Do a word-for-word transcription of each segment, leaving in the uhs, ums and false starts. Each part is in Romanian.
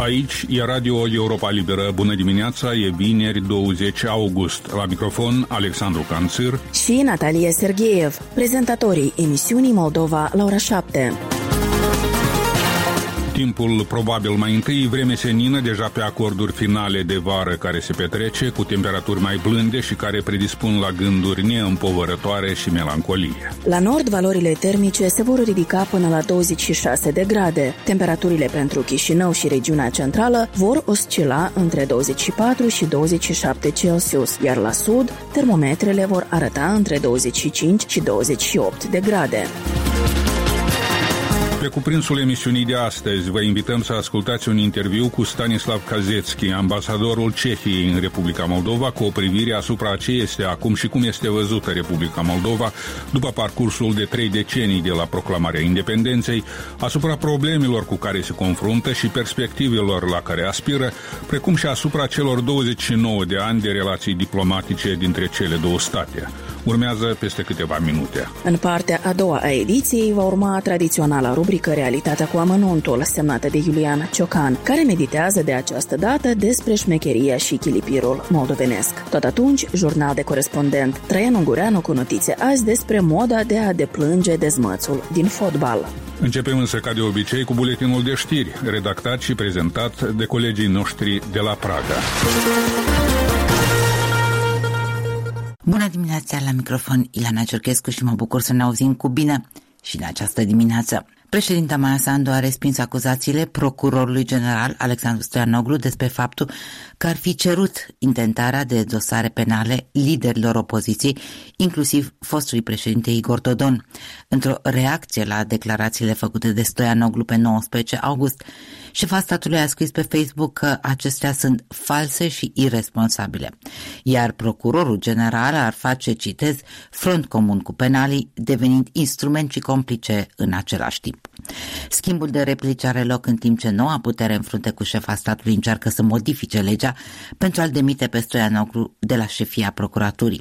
Aici e Radio Europa Liberă. Bună dimineața, e vineri douăzeci august. La microfon Alexandru Canțir și Natalia Sergeev, prezentatorii emisiunii Moldova la ora șapte. Timpul probabil mai întâi, vreme senină deja pe acorduri finale de vară care se petrece, cu temperaturi mai blânde și care predispun la gânduri neîmpovărătoare și melancolie. La nord, valorile termice se vor ridica până la douăzeci și șase de grade. Temperaturile pentru Chișinău și regiunea centrală vor oscila între douăzeci și patru și douăzeci și șapte Celsius, iar la sud, termometrele vor arăta între douăzeci și cinci și douăzeci și opt de grade. Pe cuprinsul emisiunii de astăzi vă invităm să ascultați un interviu cu Stanislav Kazetski, ambasadorul Cehiei în Republica Moldova, cu o privire asupra ce este acum și cum este văzută Republica Moldova după parcursul de trei decenii de la proclamarea independenței, asupra problemelor cu care se confruntă și perspectivelor la care aspiră, precum și asupra celor douăzeci și nouă de ani de relații diplomatice dintre cele două state. Urmează peste câteva minute. În partea a doua a ediției va urma tradiționala rubrică Realitatea cu amănuntul, semnată de Iulian Ciocan, care meditează de această dată despre șmecheria și chilipirul moldovenesc. Tot atunci, jurnal de corespondent Traian Ungureanu cu notițe azi despre moda de a deplânge dezmățul din fotbal. Începem însă ca de obicei cu buletinul de știri, redactat și prezentat de colegii noștri de la Praga. Bună dimineața, la microfon Ilana Cerchescu și mă bucur să ne auzim cu bine și în această dimineață. Președinta Maia Sandu a respins acuzațiile procurorului general Alexandru Stoianoglu despre faptul că ar fi cerut intentarea de dosare penale liderilor opoziției, inclusiv fostului președinte Igor Dodon. Într-o reacție la declarațiile făcute de Stoianoglu pe nouăsprezece august, șefa statului a scris pe Facebook că acestea sunt false și irresponsabile, iar procurorul general ar face, citez, front comun cu penalii, devenind instrument și complice în același timp. Schimbul de replici are loc în timp ce noua putere în frunte cu șefa statului încearcă să modifice legea pentru a-l demite pe Stoianoglu de la șefia procuraturii,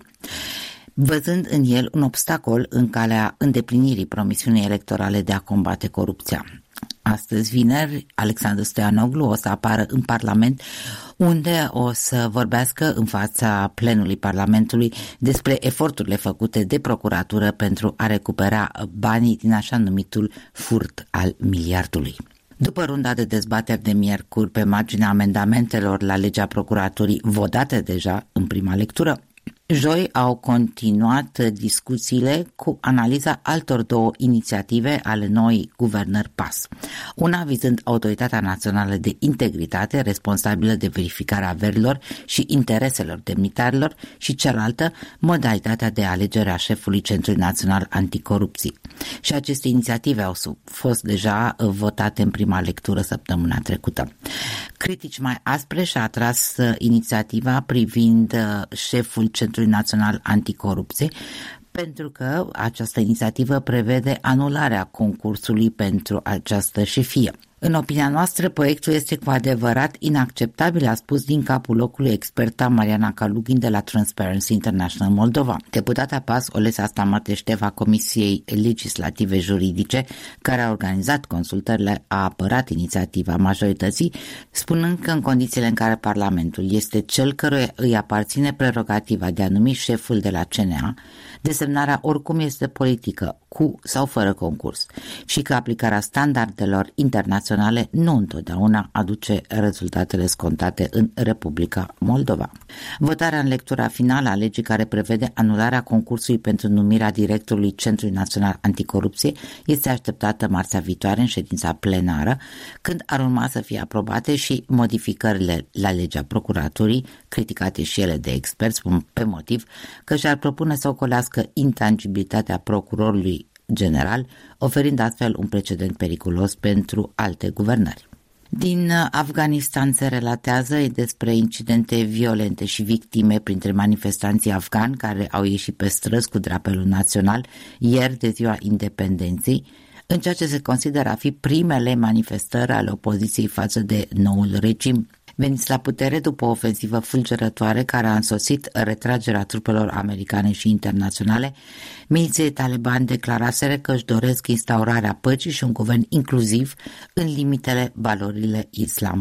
văzând în el un obstacol în calea îndeplinirii promisiunii electorale de a combate corupția. Astăzi, vineri, Alexandru Stoianoglu o să apară în Parlament, unde o să vorbească în fața plenului Parlamentului despre eforturile făcute de procuratură pentru a recupera banii din așa numitul furt al miliardului. După runda de dezbateri de miercuri pe marginea amendamentelor la legea procuraturii votate deja în prima lectură, joi au continuat discuțiile cu analiza altor două inițiative ale noii guvernări P A S. Una vizând Autoritatea Națională de Integritate, responsabilă de verificarea averilor și intereselor demnitarilor, și cealaltă modalitatea de alegere a șefului Centrului Național Anticorupții. Și aceste inițiative au fost deja votate în prima lectură săptămâna trecută. Critici mai aspre și-a atras inițiativa privind șeful Centrului Național Anticorupție, pentru că această inițiativă prevede anularea concursului pentru această șefie. În opinia noastră, proiectul este cu adevărat inacceptabil, a spus din capul locului experta Mariana Kalugin de la Transparency International Moldova. Deputata P A S, Olesa Stamăteșteva, Comisiei Legislative Juridice, care a organizat consultările, a apărat inițiativa majorității, spunând că în condițiile în care Parlamentul este cel căruia îi aparține prerogativa de a numi șeful de la C N A, desemnarea oricum este politică, cu sau fără concurs, și că aplicarea standardelor internaționale nu întotdeauna aduce rezultatele scontate în Republica Moldova. Votarea în lectura finală a legii care prevede anularea concursului pentru numirea directorului Centrului Național Anticorupție este așteptată marțea viitoare în ședința plenară, când ar urma să fie aprobate și modificările la legea procuraturii, criticate și ele de experți pe motiv că și-ar propune să ocolească intangibilitatea procurorului general, oferind astfel un precedent periculos pentru alte guvernări. Din Afganistan se relatează despre incidente violente și victime printre manifestanții afgani care au ieșit pe străzi cu drapelul național ieri de ziua independenței, în ceea ce se consideră a fi primele manifestări ale opoziției față de noul regim. Veniți la putere după o ofensivă fulgerătoare care a însoțit retragerea trupelor americane și internaționale, miliției Taliban declaraseră că își doresc instaurarea păcii și un guvern inclusiv în limitele valorile islamului.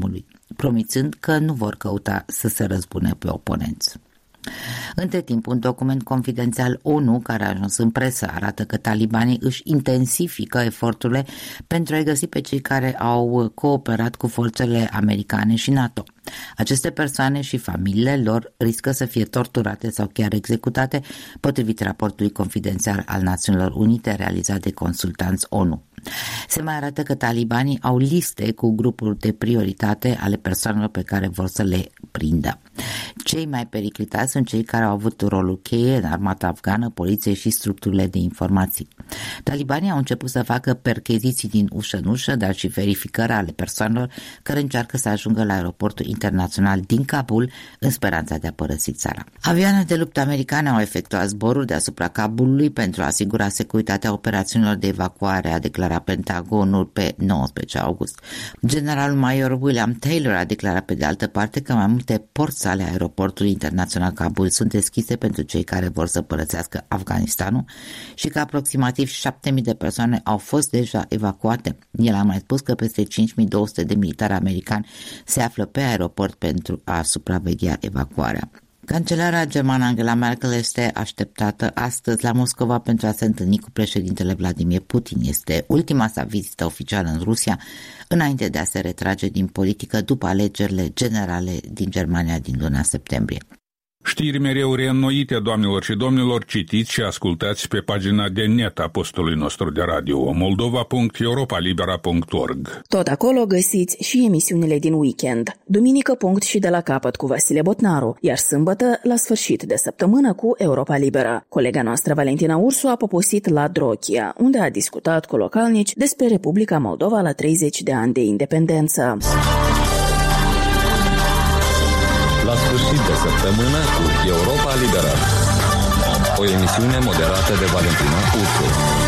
promițând că nu vor căuta să se răzbune pe oponenți. Între timp, un document confidențial ONU care a ajuns în presă arată că talibanii își intensifică eforturile pentru a-i găsi pe cei care au cooperat cu forțele americane și NATO. Aceste persoane și familiile lor riscă să fie torturate sau chiar executate, potrivit raportului confidențial al Națiunilor Unite realizat de consultanți ONU. Se mai arată că talibanii au liste cu grupuri de prioritate ale persoanelor pe care vor să le prindă. Cei mai periclitați sunt cei care au avut rolul cheie în armata afgană, poliție și structurile de informații. Talibanii au început să facă percheziții din ușă în ușă, dar și verificări ale persoanelor care încearcă să ajungă la aeroportul internațional din Kabul în speranța de a părăsi țara. Avioane de luptă americane au efectuat zboruri deasupra Kabulului pentru a asigura securitatea operațiunilor de evacuare, a declarat Pentagonul pe nouăsprezece august. Generalul major William Taylor a declarat pe de altă parte că mai multe porți ale aeroportului internațional Kabul sunt deschise pentru cei care vor să părăsească Afganistanul și că aproximativ șapte mii de persoane au fost deja evacuate. El a mai spus că peste cinci mii două sute de militari americani se află pe aeroport pentru a supraveghea evacuarea. Cancelara germană Angela Merkel este așteptată astăzi la Moscova pentru a se întâlni cu președintele Vladimir Putin. Este ultima sa vizită oficială în Rusia, înainte de a se retrage din politică după alegerile generale din Germania din luna septembrie. Știri mereu reînnoite, doamnelor și domnilor, citiți și ascultați pe pagina de net a postului nostru de radio moldova punct europa libera punct org. Tot acolo găsiți și emisiunile din weekend. Duminică punct și de la capăt cu Vasile Botnaru, iar sâmbătă la sfârșit de săptămână cu Europa Liberă. Colega noastră Valentina Ursu a poposit la Drochia, unde a discutat cu localnici despre Republica Moldova la treizeci de ani de independență. La sfârșit de săptămână cu Europa Liberă. O emisiune moderată de Valentina Ursu.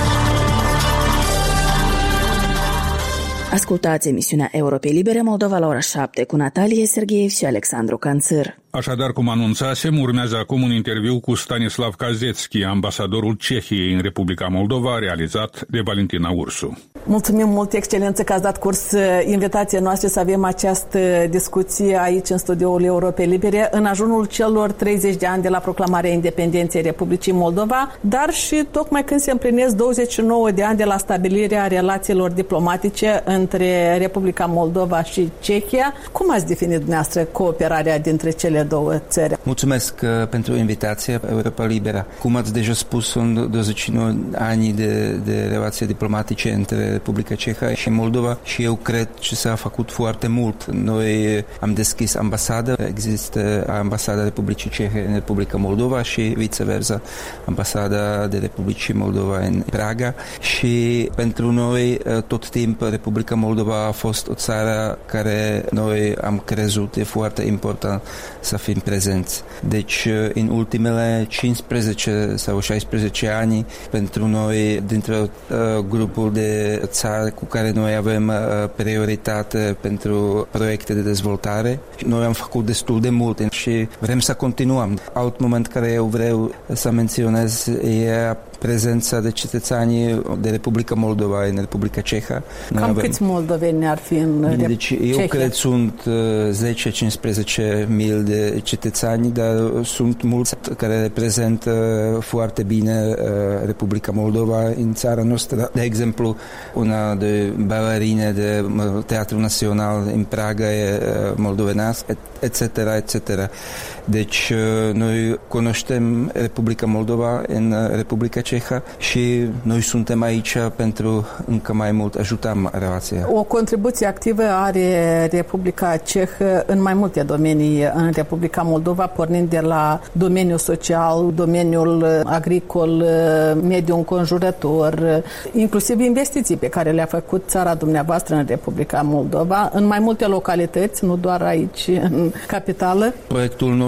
Ascultați emisiunea Europei Libere Moldova la ora șapte cu Natalie Sergeev și Alexandru Canțâr. Așadar, cum anunțasem, urmează acum un interviu cu Stanislav Kazetski, ambasadorul Cehiei în Republica Moldova, realizat de Valentina Ursu. Mulțumim mult, Excelență, că ați dat curs invitației noastre să avem această discuție aici în studioul Europei Libere, în ajunul celor treizeci de ani de la proclamarea independenței Republicii Moldova, dar și tocmai când se împlinesc douăzeci și nouă de ani de la stabilirea relațiilor diplomatice între Republica Moldova și Cehia. Cum ați definit dumneavoastră cooperarea dintre cele două țări? Mulțumesc uh, pentru invitație, Europa Liberă. Cum ați deja spus, sunt douăzeci și nouă ani de, de relații diplomatice între Republica Cehă și Moldova și eu cred că s-a făcut foarte mult. Noi am deschis ambasadă, există ambasada Republicii Cehe în Republica Moldova și viceversa, ambasada de Republicii Moldova în Praga și pentru noi tot timpul Republica Moldova a fost o țară care noi am crezut e foarte important să fim prezenți. Deci în ultimele cincisprezece sau șaisprezece ani pentru noi dintre uh, grupul de țară cu care noi avem uh, prioritate pentru proiecte de dezvoltare. Noi am făcut destul de multe și vrem să continuăm. Alt moment care eu vreau să menționez e prezența de cetățenii de Republica Moldova în Republica Cehă. Cam avem... câți moldoveni ar fi în Deci eu Cehia? Cred sunt uh, zece cincisprezece mii de cetățeni, dar sunt mulți care reprezintă foarte bine uh, Republica Moldova în țara noastră. De exemplu, una de balerine de Teatru Național în Praga e uh, moldovenească, et cetera, et cetera. Deci uh, noi cunoaștem Republica Moldova în Republica Cehă și noi suntem aici pentru încă mai mult ajutăm relația. O contribuție activă are Republica Cehă în mai multe domenii în Republica Moldova, pornind de la domeniul social, domeniul agricol, mediul înconjurător, inclusiv investiții pe care le-a făcut țara dumneavoastră în Republica Moldova, în mai multe localități, nu doar aici în capitală. Proiectul nostru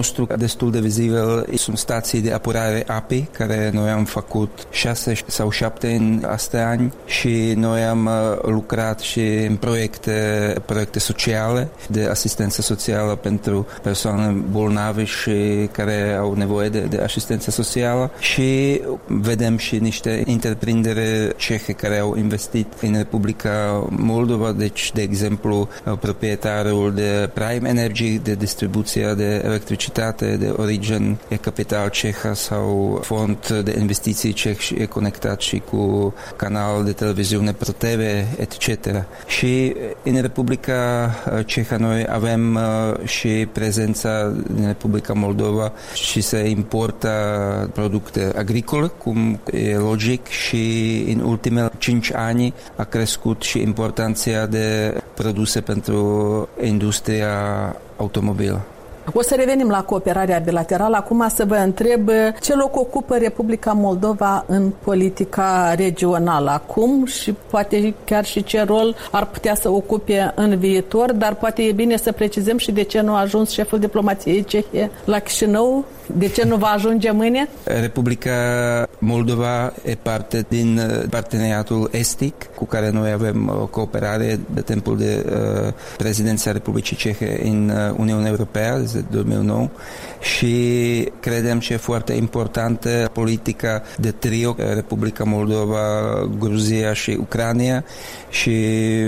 nostru destul de vizibil sunt stații de apurare apei, care noi am făcut șase sau șapte în astea ani și noi am lucrat și în proiecte, proiecte sociale de asistență socială pentru persoane bolnave și care au nevoie de, de asistență socială și vedem și niște întreprinderi cehe care au investit în Republica Moldova, deci de exemplu proprietarul de Prime Energy, de distribuția de electricitate de origine e capital cehă sau fond de investiții ceh și e conectat și cu canal de televiziune Pro T V, et cetera. Și în Republica Cehă noi avem și prezența din Republica Moldova și se importă producte agricole, cum e logic, și în ultimele cinci ani a crescut și importanța de produse pentru industria automobilă. O să revenim la cooperarea bilaterală. Acum să vă întreb ce loc ocupă Republica Moldova în politica regională acum și poate chiar și ce rol ar putea să ocupe în viitor, dar poate e bine să precizăm și de ce nu a ajuns șeful diplomației cehe la Chișinău, de ce nu va ajunge mâine? Republica Moldova e parte din parteneriatul estic cu care noi avem o cooperare de timpul de uh, prezidenția Republicii Cehe în Uniunea Europeană de două mii nouă și credem că e foarte importantă politica de trio Republica Moldova, Gruzia și Ucraina și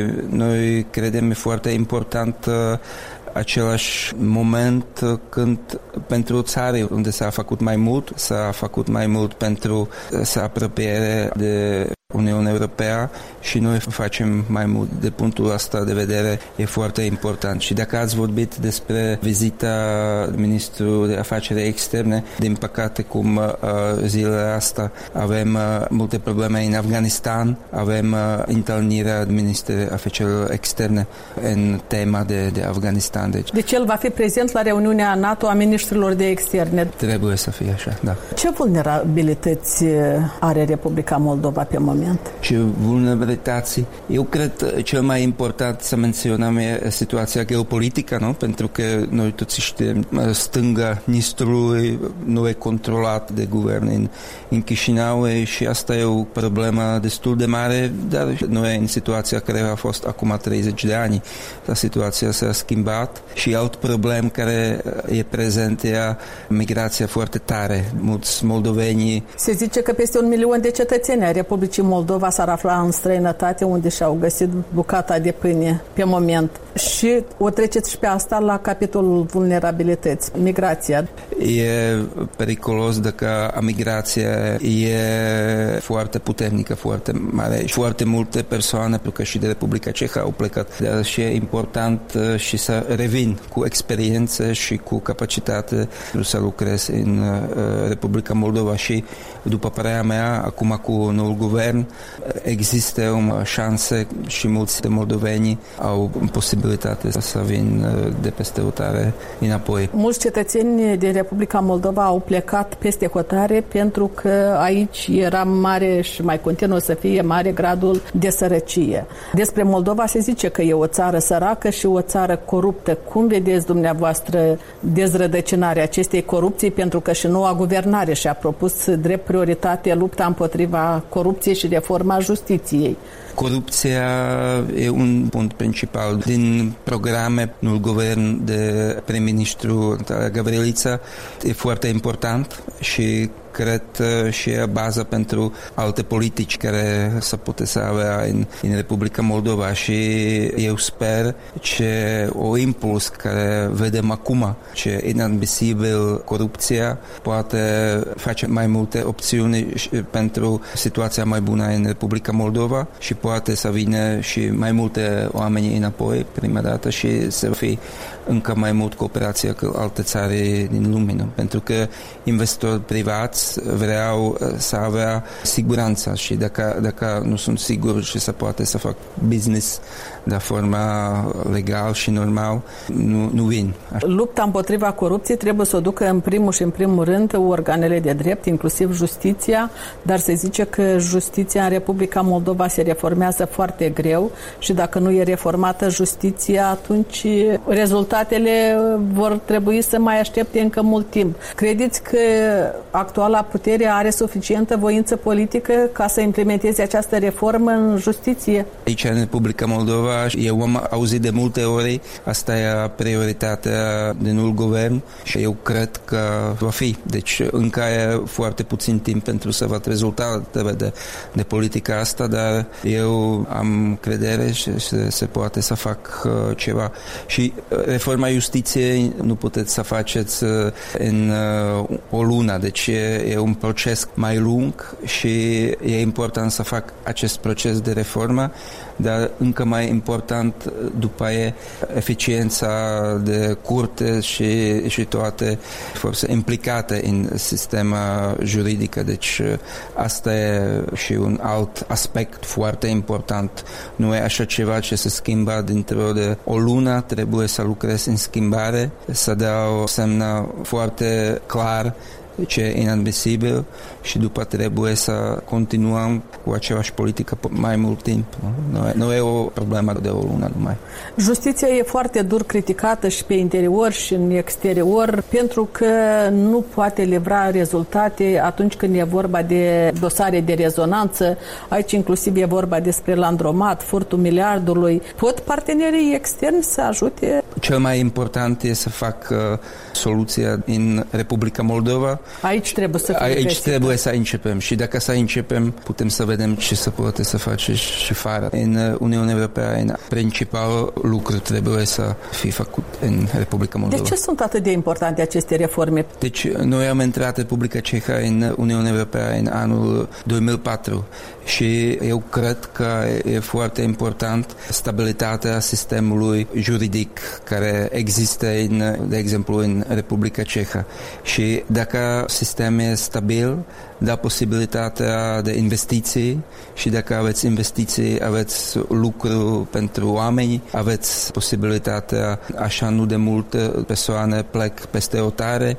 noi credem e foarte important același moment când pentru o țară unde s-a făcut mai mult, s-a făcut mai mult pentru să apropiere de Uniunea Europeană și noi facem mai mult. De punctul ăsta de vedere e foarte important. Și dacă ați vorbit despre vizita ministrului de afaceri externe, din păcate cum uh, zilele astea avem uh, multe probleme în Afganistan, avem uh, întâlnirea ministrului de afaceri externe în tema de, de Afganistan. Deci, deci el va fi prezent la reuniunea NATO a ministrilor de externe. Trebuie să fie așa, da. Ce vulnerabilități are Republica Moldova pe moment? Ce vulnerabilități? Eu cred cel mai important să menționăm e situația geopolitică, nu? Pentru că noi toți știm, stânga Nistrului nu e controlat de guvern în, în Chișinău și asta e o problemă destul de mare, dar nu e în situația care a fost acum treizeci de ani. La situația s-a schimbat și alt problem care e prezent e migrația foarte tare. Mulți moldoveni... Se zice că peste un milion de cetățeni ai Republicii Moldova s-ar afla în străinătate unde și-au găsit bucata de pâine pe moment. Și o treceți și pe asta la capitolul vulnerabilități, migrația. E periculos dacă migrația e foarte puternică, foarte mare și foarte multe persoane, pentru că și de Republica Cehă au plecat. Dar și e important și să revin cu experiență și cu capacitate să lucrez în Republica Moldova și, după părerea mea, acum cu noul guvern există o șansă și mulți de moldoveni au posibilitate să vin de peste hotare înapoi. Mulți cetățeni din Republica Moldova au plecat peste hotare pentru că aici era mare și mai continuă să fie mare gradul de sărăcie. Despre Moldova se zice că e o țară săracă și o țară coruptă. Cum vedeți dumneavoastră dezrădăcinarea acestei corupții, pentru că și noua guvernare și-a propus drept prioritate lupta împotriva corupției și reforma justiției? Corupția e un punct principal din programe. Noul guvern de prim-ministru Gavrilița e foarte important și cred și e baza pentru alte politici care să poate să avea în, în Republica Moldova și eu sper că o impuls care vedem acum, că e inadmisibil corupția, poate face mai multe opțiuni pentru situația mai bună în Republica Moldova și poate să vină și mai multe oameni înapoi prima dată și să fie încă mai mult cooperație cu alte țări din lume, pentru că investitori privați toți vreau să avea siguranța și dacă, dacă nu sunt sigur și se poate să fac business de forma legal și normal, nu, nu vin. Lupta împotriva corupției trebuie să o ducă în primul și în primul rând organele de drept, inclusiv justiția, dar se zice că justiția în Republica Moldova se reformează foarte greu și dacă nu e reformată justiția, atunci rezultatele vor trebui să mai aștepte încă mult timp. Credeți că actuala putere are suficientă voință politică ca să implementeze această reformă în justiție? Aici, în Republica Moldova, eu am auzit de multe ori, asta e prioritatea de noul guvern și eu cred că va fi. Deci încă e foarte puțin timp pentru să văd rezultatele de, de politica asta, dar eu am credere și se, se poate să fac uh, ceva. Și reforma justiției nu puteți să faceți uh, în uh, o lună, deci e, e un proces mai lung și e important să fac acest proces de reformă, dar încă mai important după e eficiența de curte și, și toate forțe implicate în sistema juridică. Deci asta e și un alt aspect foarte important. Nu e așa ceva ce se schimbă dintr-o de o lună, trebuie să lucrezi în schimbare, să dau semnă foarte clar ce e inadmisibil și după trebuie să continuăm cu aceeași politică mai mult timp. Nu, nu, e, nu e o problemă de o lună numai. Justiția e foarte dur criticată și pe interior și în exterior pentru că nu poate livra rezultate atunci când e vorba de dosare de rezonanță. Aici inclusiv e vorba despre Landromat, furtul miliardului. Pot partenerii externi să ajute? Cel mai important e să fac uh, soluția în Republica Moldova. Aici trebuie să Aici găsit. trebuie să începem și dacă să începem, putem să vedem ce se poate să face și fără. În Uniunea Europeană, principal lucru trebuie să fie făcut în Republica Moldova. De ce sunt atât de importante aceste reforme? Deci, noi am intrat Republica Cehă în Uniunea Europeană în anul două mii patru și eu cred că e foarte important stabilitatea sistemului juridic care există, în, de exemplu, în Republica Cehă. Și dacă sistemul e stabil, dă posibilitatea de investiții și dacă aveți investiții, aveți lucru pentru oameni, aveți posibilitatea, așa nu de multe persoane plec peste hotare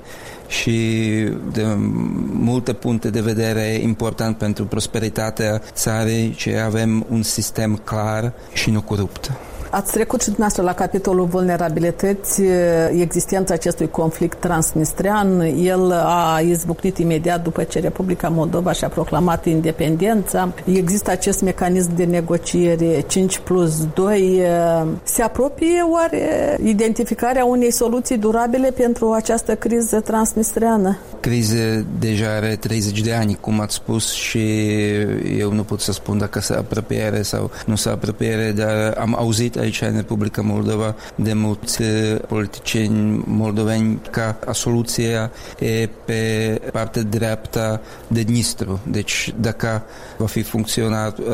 și de multe puncte de vedere e important pentru prosperitatea țării ce avem un sistem clar și nu corupt. Ați trecut și dumneavoastră la capitolul vulnerabilități, existența acestui conflict transnistrean. El a izbucnit imediat după ce Republica Moldova și-a proclamat independența. Există acest mecanism de negociere cinci plus doi. Se apropie oare identificarea unei soluții durabile pentru această criză transnistreană? Criza deja are treizeci de ani, cum ați spus, și eu nu pot să spun dacă se apropiere sau nu se apropiere, dar am auzit aici în Republica Moldova de mulți politicieni moldoveni că soluția e pe partea dreaptă de Dnistru. Deci dacă va fi funcționat uh,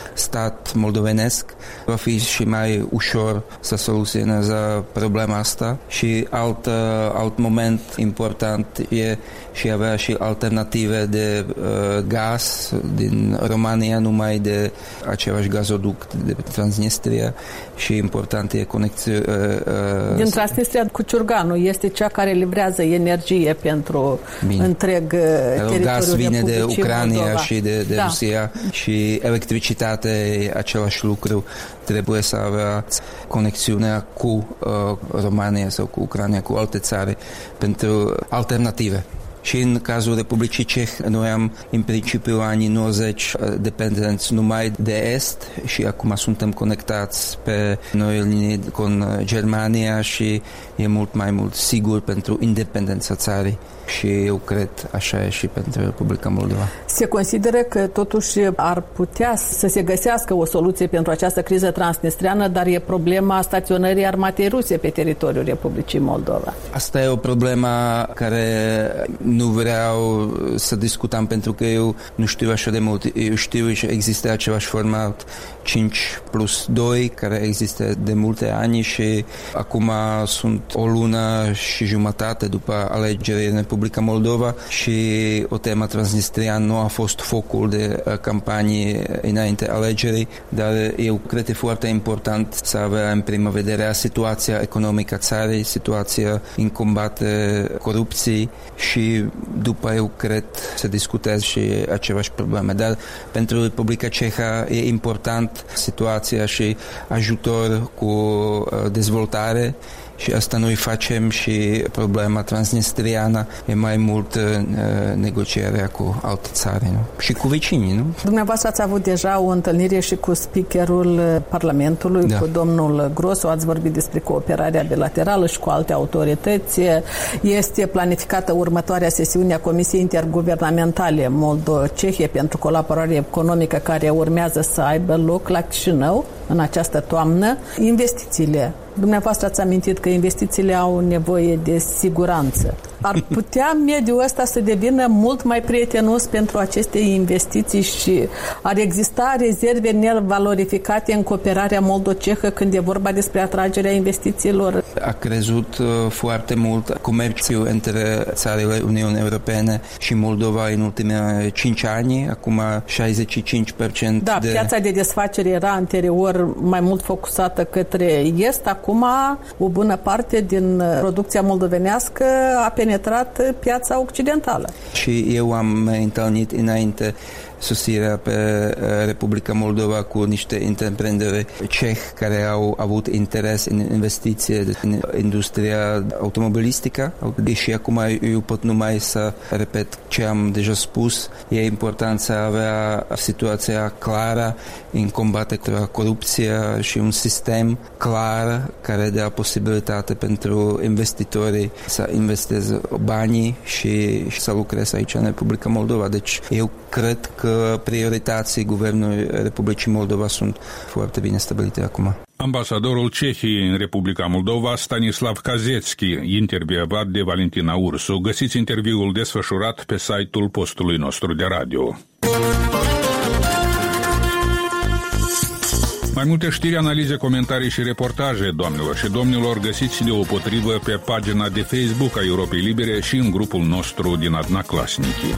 stat moldovenesc, va fi și mai ușor să soluționeze problema asta. Și alt, uh, alt moment important e și avea și alternative de uh, gaz din România, numai de același gazoduct de Transnistria și important e conexie. Uh, uh, din Transnistria cu Ciurganu este cea care livrează energie pentru Bine. întreg teritoriul gaz vine de Ucraina Moldova. și de, de da. Rusia și electricitate e același lucru. Trebuie să avea conexiunea cu uh, România sau cu Ucraina, cu alte țări pentru alternative. Și în cazul Republicii Cehe, noi am în principiu anii nouăzeci dependenți numai de est și acum suntem conectați pe noi linii cu Germania și e mult mai mult sigur pentru independența țării. Și eu cred așa e și pentru Republica Moldova. Se consideră că totuși ar putea să se găsească o soluție pentru această criză transnistreană, dar e problema staționării armatei ruse pe teritoriul Republicii Moldova. Asta e o problemă care nu vreau să discutăm pentru că eu nu știu așa de mult. Eu știu că există același format cinci plus doi care există de multe ani și acum sunt o lună și jumătate după alegeri în Republica Moldova și o temă transnistrian nu a fost focul de campanie înainte alegerii, dar eu cred că e foarte important să avem în prima vedere situația economică a țării, situația în combate corupției și după eu cred să discutez și aceleași probleme. Dar pentru Republica Cehă e important situația și ajutor cu dezvoltare și asta noi facem și problema transnistriană e mai mult uh, negocierea cu alte țări, nu? Și cu vecinii, nu? Dumneavoastră ați avut deja o întâlnire și cu speakerul Parlamentului, da. Cu domnul Grosu, ați vorbit despre cooperarea bilaterală și cu alte autorități. Este planificată următoarea sesiune a Comisiei Interguvernamentale Moldo-Cehie pentru colaborare economică care urmează să aibă loc la Chișinău în această toamnă. Investițiile. Dumneavoastră ați amintit că investițiile au nevoie de siguranță. Ar putea mediul ăsta să devină mult mai prietenos pentru aceste investiții și ar exista rezerve nevalorificate în cooperarea moldo-cehă când e vorba despre atragerea investițiilor? A crezut uh, foarte mult comerțul între țările Uniunii Europene și Moldova în ultimii cinci ani, acum șaizeci și cinci la sută Da, de... piața de desfacere era anterior mai mult focusată către est, acum o bună parte din producția moldovenească a penetrat piața occidentală. Și eu am întâlnit înainte susținerea pe Republica Moldova cu niște întreprinderi cehi care au avut interes în investiție în industria automobilistică. Deși acum eu pot numai să repet ce am deja spus, e important să avea situația clară în combaterea corupția și un sistem clar care dă posibilitate pentru investitorii să investeze banii și, și să lucreze aici în Republica Moldova. Deci eu cred că priorității Guvernului Republicii Moldova sunt foarte bine stabilite acum. Ambasadorul Cehiei în Republica Moldova, Stanislav Kazetski, intervievat de Valentina Ursu. Găsiți interviul desfășurat pe site-ul postului nostru de radio. Mai multe știri, analize, comentarii și reportaje, doamnelor și domnilor, găsiți deopotrivă pe pagina de Facebook a Europei Libere și în grupul nostru din Adnaclasnici.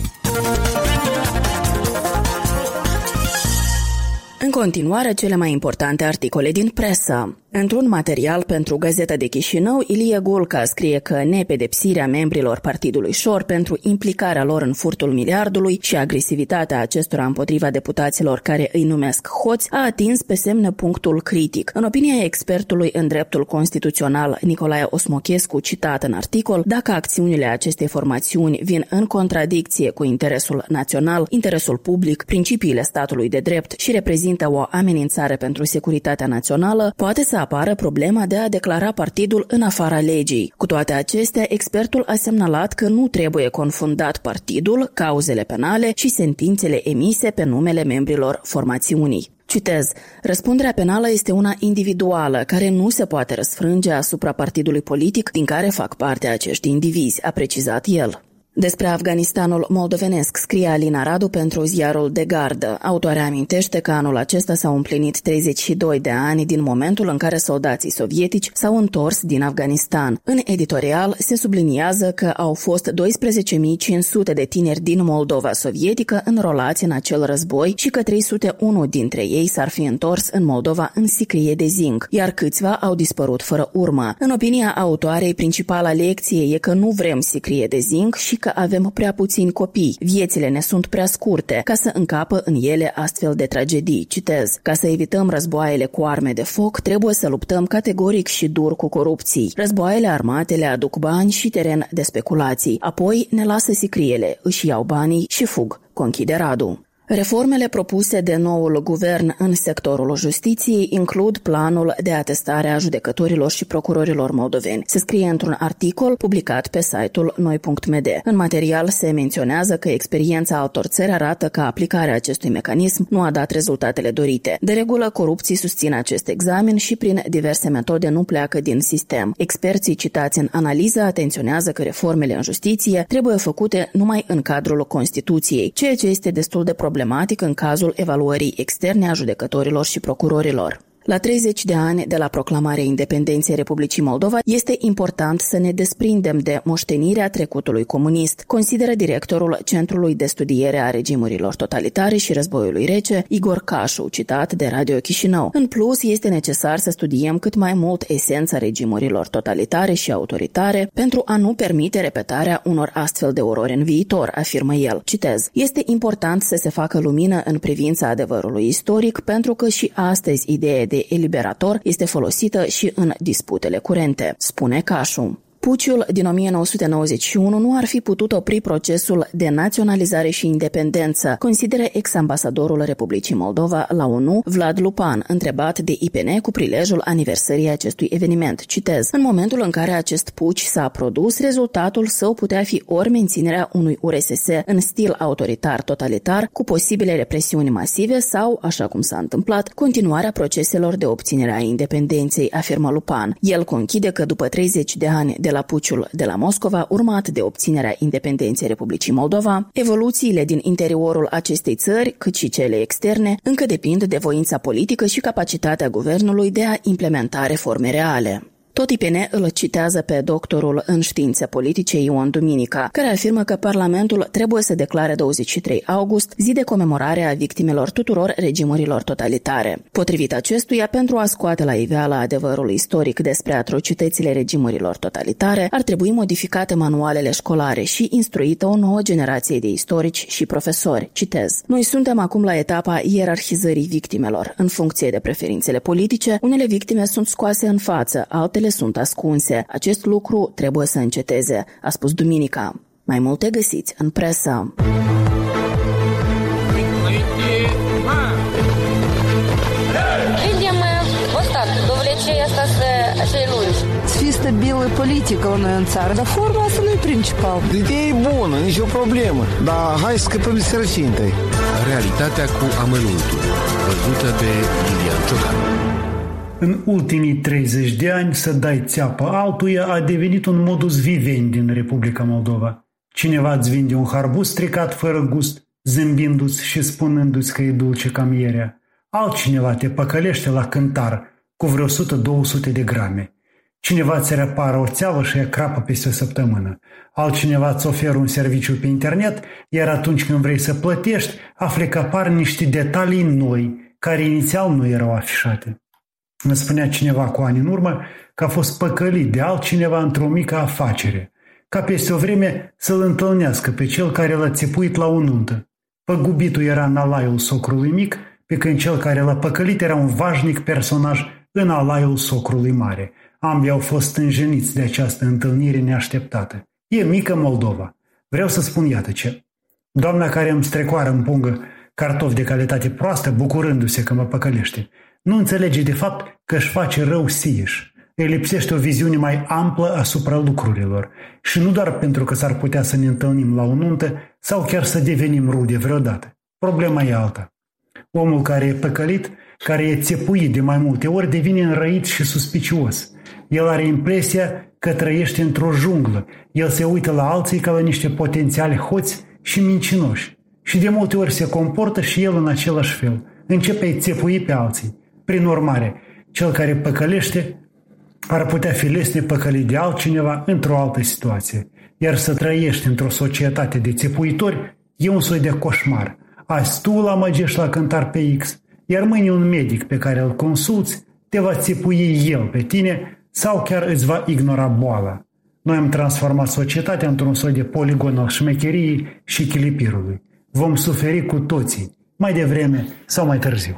În continuare, cele mai importante articole din presă. Într-un material pentru Gazeta de Chișinău, Ilie Gulca scrie că nepedepsirea membrilor Partidului Șor pentru implicarea lor în furtul miliardului și agresivitatea acestora împotriva deputaților care îi numesc hoți a atins pe semne punctul critic. În opinia expertului în dreptul constituțional Nicolae Osmochescu, citat în articol, dacă acțiunile acestei formațiuni vin în contradicție cu interesul național, interesul public, principiile statului de drept și reprezintă o amenințare pentru securitatea națională, poate să apară problema de a declara partidul în afara legii. Cu toate acestea, expertul a semnalat că nu trebuie confundat partidul, cauzele penale și sentințele emise pe numele membrilor formațiunii. Citez, răspunderea penală este una individuală, care nu se poate răsfrânge asupra partidului politic din care fac parte acești indivizi, a precizat el. Despre Afganistanul moldovenesc scrie Alina Radu pentru ziarul De Gardă. Autoarea amintește că anul acesta s-au împlinit treizeci și doi de ani din momentul în care soldații sovietici s-au întors din Afganistan. În editorial se subliniază că au fost doisprezece mii cinci sute de tineri din Moldova sovietică înrolați în acel război și că trei sute unu dintre ei s-ar fi întors în Moldova în sicrie de zinc, iar câțiva au dispărut fără urmă. În opinia autoarei, principala lecție e că nu vrem sicrie de zinc și că avem prea puțini copii. Viețile ne sunt prea scurte ca să încapă în ele astfel de tragedii. Citez, ca să evităm războaiele cu arme de foc, trebuie să luptăm categoric și dur cu corupții. Războaiele armate le aduc bani și teren de speculații. Apoi ne lasă sicriele, își iau banii și fug, conchide Radu. Reformele propuse de noul guvern în sectorul justiției includ planul de atestare a judecătorilor și procurorilor moldoveni. Se scrie într-un articol publicat pe site-ul noi punct m d. În material se menționează că experiența altor țări arată că aplicarea acestui mecanism nu a dat rezultatele dorite. De regulă, corupții susțin acest examen și prin diverse metode nu pleacă din sistem. Experții citați în analiză atenționează că reformele în justiție trebuie făcute numai în cadrul Constituției, ceea ce este destul de problematic în cazul evaluării externe a judecătorilor și procurorilor. La treizeci de ani de la proclamarea independenței Republicii Moldova, este important să ne desprindem de moștenirea trecutului comunist, consideră directorul Centrului de Studiere a Regimurilor Totalitare și Războiului Rece, Igor Cașu, citat de Radio Chișinău. În plus, este necesar să studiem cât mai mult esența regimurilor totalitare și autoritare pentru a nu permite repetarea unor astfel de orori în viitor, afirmă el. Citez: este important să se facă lumină în privința adevărului istoric, pentru că și astăzi ideea de eliberator este folosită și în disputele curente, spune Cașu. Puciul din o mie nouă sute nouăzeci și unu nu ar fi putut opri procesul de naționalizare și independență, consideră ex-ambasadorul Republicii Moldova la O N U, Vlad Lupan, întrebat de I P N cu prilejul aniversării acestui eveniment. Citez: în momentul în care acest puci s-a produs, rezultatul său putea fi ori menținerea unui U R S S în stil autoritar-totalitar, cu posibile represiuni masive sau, așa cum s-a întâmplat, continuarea proceselor de obținere a independenței, afirmă Lupan. El conchide că după treizeci de ani de la puciul de la Moscova, urmat de obținerea independenței Republicii Moldova, evoluțiile din interiorul acestei țări, cât și cele externe, încă depind de voința politică și capacitatea guvernului de a implementa reforme reale. Tot I P N îl citează pe doctorul în științe politice Ion Duminica, care afirmă că Parlamentul trebuie să declare douăzeci și trei august zi de comemorare a victimelor tuturor regimurilor totalitare. Potrivit acestuia, pentru a scoate la iveală adevărul istoric despre atrocitățile regimurilor totalitare, ar trebui modificate manualele școlare și instruită o nouă generație de istorici și profesori. Citez: noi suntem acum la etapa ierarhizării victimelor. În funcție de preferințele politice, unele victime sunt scoase în față, altele sunt ascunse. Acest lucru trebuie să înceteze, a spus Duminica. Mai multe găsiți în presă. Să fie stabilă politică la noi în țară, dar forma asta nu e principal. Ideea e bună, nicio problemă, dar hai să scăpăm de sărăcie întâi. Realitatea cu amănuntul, văzută de Lilian Ciocan. În ultimii treizeci de ani să dai țeapă altuia a devenit un modus vivendi din Republica Moldova. Cineva îți vinde un harbuz stricat fără gust, zâmbindu-ți și spunându-ți că e dulce ca mierea. Altcineva te păcălește la cântar cu vreo o sută două sute de grame. Cineva îți repară o țeavă și e crapă peste o săptămână. Altcineva îți oferă un serviciu pe internet, iar atunci când vrei să plătești, afli că apar niște detalii noi, care inițial nu erau afișate. Îmi spunea cineva cu ani în urmă că a fost păcălit de altcineva într-o mică afacere, ca peste o vreme să-l întâlnească pe cel care l-a țipuit la o nuntă. Păgubitul era în alaiul socrului mic, pe când cel care l-a păcălit era un vașnic personaj în alaiul socrului mare. Ambii au fost stânjeniți de această întâlnire neașteptată. E mică Moldova. Vreau să spun iată ce. Doamna care îmi strecoară în pungă cartofi de calitate proastă, bucurându-se că mă păcălește, nu înțelege de fapt că își face rău sieși. Îi lipsește o viziune mai amplă asupra lucrurilor. Și nu doar pentru că s-ar putea să ne întâlnim la o nuntă sau chiar să devenim rude vreodată. Problema e alta. Omul care e păcălit, care e țepuit de mai multe ori, devine înrăit și suspicios. El are impresia că trăiește într-o junglă. El se uită la alții ca la niște potențiali hoți și mincinoși. Și de multe ori se comportă și el în același fel. Începe a-i țepui pe alții. Prin urmare, cel care păcălește ar putea fi lesne păcălit de altcineva într-o altă situație. Iar să trăiești într-o societate de țepuitori e un soi de coșmar. Azi tu îl amăgești la cântar pe X, iar mâine un medic pe care îl consulți te va țepui el pe tine sau chiar îți va ignora boala. Noi am transformat societatea într-un soi de poligon al șmecheriei și chilipirului. Vom suferi cu toții, mai devreme sau mai târziu.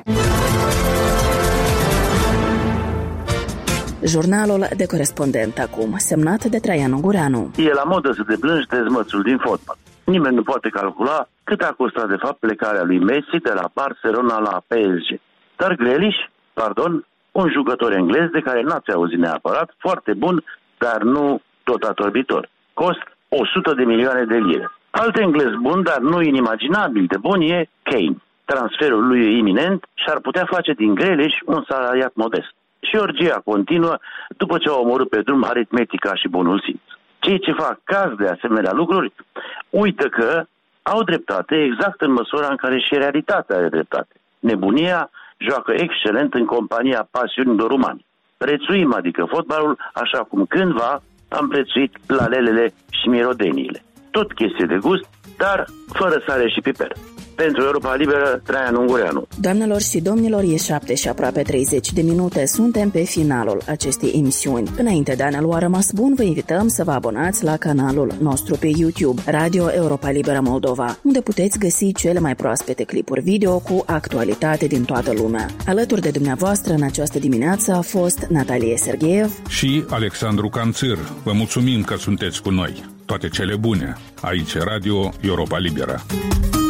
Jurnalul de corespondent acum, semnat de Traian Ungureanu. E la modă să te plângi de zmățul din fotbal. Nimeni nu poate calcula cât a costat de fapt plecarea lui Messi de la Barcelona la P S G. Dar Grealish, pardon, un jucător englez de care n-ați auzit neapărat, foarte bun, dar nu totatorbitor. Cost o sută de milioane de lire. Alt englez bun, dar nu inimaginabil de bun, e Kane. Transferul lui e iminent și ar putea face din Grealish un salariat modest. Și orgia continuă după ce au omorât pe drum aritmetica și bunul simț. Cei ce fac caz de asemenea lucruri uită că au dreptate exact în măsura în care și realitatea are dreptate. Nebunia joacă excelent în compania pasiunilor umane. Prețuim, adică fotbalul, așa cum cândva am prețuit lalelele și mirodeniile. Tot chestie de gust, dar fără sare și piper. Pentru Europa Liberă, Traian Ungureanu. Doamnelor și domnilor, e șapte și aproape treizeci de minute. Suntem pe finalul acestei emisiuni. Înainte de a ne lua rămas bun, vă invităm să vă abonați la canalul nostru pe YouTube, Radio Europa Liberă Moldova, unde puteți găsi cele mai proaspete clipuri video cu actualitate din toată lumea. Alături de dumneavoastră în această dimineață a fost Natalie Sergeev și Alexandru Canțir. Vă mulțumim că sunteți cu noi. Toate cele bune. Aici Radio Europa Liberă.